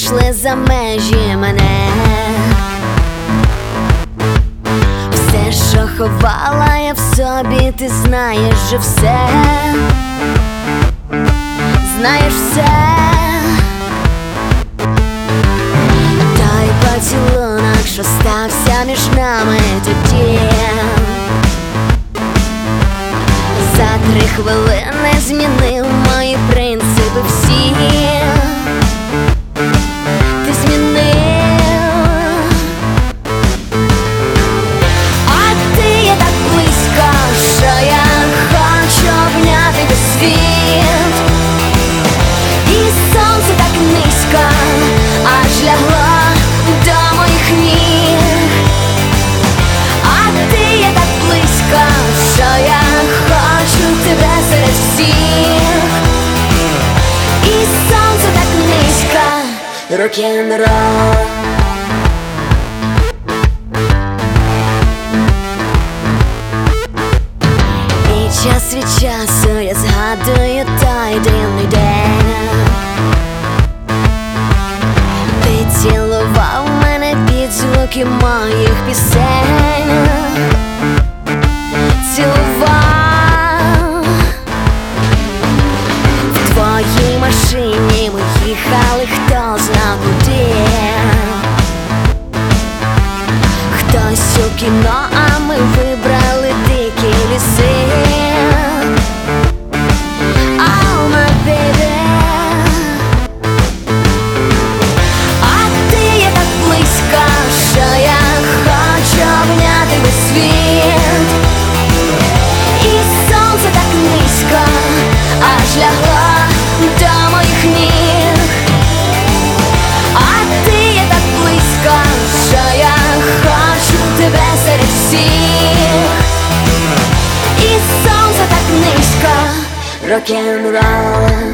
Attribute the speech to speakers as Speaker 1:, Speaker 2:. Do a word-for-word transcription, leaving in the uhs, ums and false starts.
Speaker 1: вийшли за межі мене. Все, що ховала я в собі, ти знаєш же все, знаєш все. Той поцілунок, що стався між нами тоді, за три хвилини змінив мої принципи всі. Ти змінив, а ти є так близько, що я хочу обняти весь світ. І сонце так низько, аж лягло до моїх ніг. А ти є так близько, що я хочу тебе серед всіх. І сонце так низько, рок-н-рол. І час від часу я згадую той дивний день. Ти цілував мене під звуки моїх пісень. Цілував в твоїй машині, ми їхали хто зна куди. Хтось у кіно, а ми вибрали дикі ліси. Oh my baby, а ти є так близько, що я хочу обняти весь світ. І сонце так низько, аж лягло до моїх ніг. А ти є так близько, що я хочу тебе серед всіх. І сонце так низько, рок-н-рол.